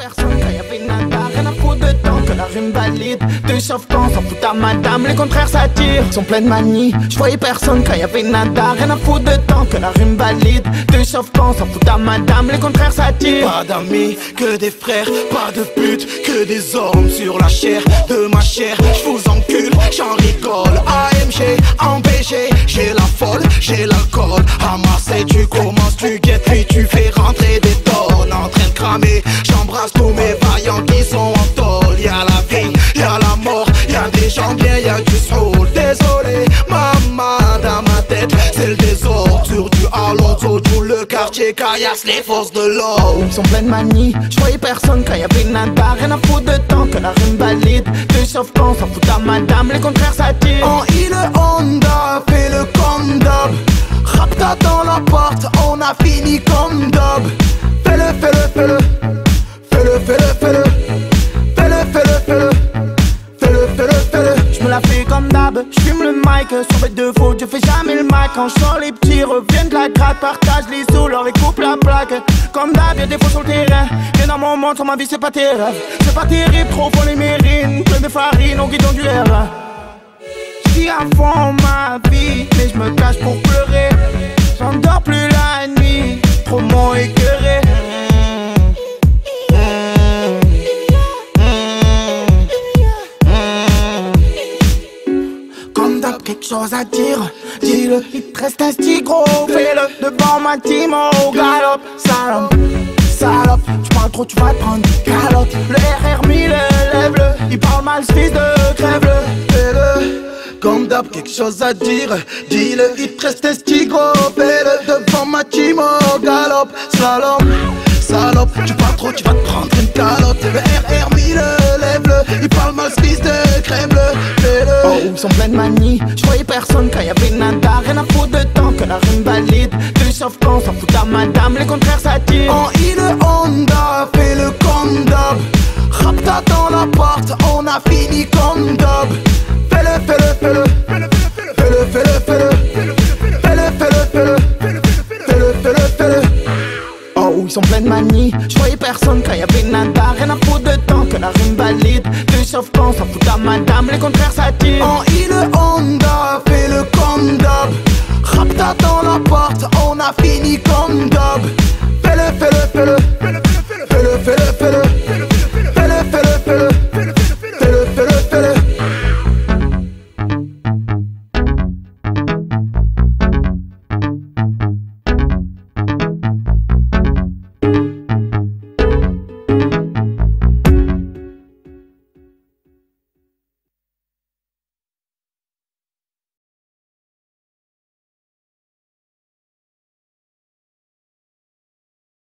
personne quand y'avait nada. Rien à foutre de temps que la rime valide. Deux chauffe-temps, s'en fout à madame. Les contraires s'attirent, sont pleines manies. J'voyais personne quand y'avait nada. Rien à foutre de temps que la rime valide. Deux chauffe-temps, s'en fout à madame. Les contraires s'attirent. Pas d'amis, que des frères. Pas de pute, que des hommes sur la chair de ma chair. J'vous encule, j'en rigole. AMG, en BG, j'ai la folle, j'ai l'alcool. À Marseille tu commences, tu guettes, puis tu fais rentrer des tonnes. En train de cramer, j'embrasse tous mes vaillants qui sont en tôle. Y'a la vie, y'a la mort, y'a des gens bien, y'a du soul. Désolé, maman, dans ma tête, c'est le désordre. Sur du Alonso, tout le quartier caillasse les forces de l'ordre. Ils sont pleines manies, j'voyais personne quand y'avait nada. Rien à foutre de temps que la rime valide. Deux chauffe-temps, s'en fout à madame. Les contraires s'attirent. En île Honda, fais le condom. Rapta dans la porte, on a fini comme dub. Fais-le, fais-le, fais-le. Fais-le, fais-le, fais-le. Fais-le, fais-le, fais-le. Fais-le, fais-le, fais-le. J'me la fais comme d'hab, j'fume le mic. Sur bête de faute, je fais jamais le mic. Quand j'sors les petits reviennent de la gratte. Partage les sous, leur coupe la plaque. Comme d'hab, y'a des faux sur le terrain. Viens dans mon monde, sur ma vie c'est pas tes rêves. C'est pas terrible, trop fort les mérines. Plein de farine au guidon du R. J'vis à fond ma vie, mais j'me cache pour pleurer. J'endors plus la nuit, trop mon écœuré. Comme d'hab, quelque chose à dire, dis-le, il te reste un petit gros. Fais-le devant ma team, oh galop, salope, salope. Tu parles trop, tu vas te prendre calotte. Le RR1000, lève-le, il parle mal, ce fils de crève-le. Fais-le. Comme d'hab, quelque chose à dire, dis-le, il te reste un petit gros. Fais-le devant ma team, oh galop, salope, salope. Tu parles trop, tu vas te prendre une calotte. Le RR1000, lève-le, il parle mal, ce fils de crève-le. Fais-le. Oh, ils sont pleines manies, j'voyais personne quand y'avait nada. Rien à foutre de temps que la rime valide. Deux chauffe-temps, s'en fout à madame. Les contraires s'attirent. En île Honda, fais le condom. Rapta dans la porte, on a fini comme dub. Fais-le, fais-le, fais-le. Fais-le, fais-le, fais-le. Fais-le, fais-le, fais-le. Fais-le, fais-le, fais-le. Oh, ils sont pleines manies, j'voyais personne quand y'avait nada. Rien à foutre de temps que la rime valide. Deux chauffe-temps, s'en fout à madame. Les contraires s'attirent. En île Honda, fais le condom. Rapta dans la porte, on a fini comme dub. Fais-le, fais-le, fais-le.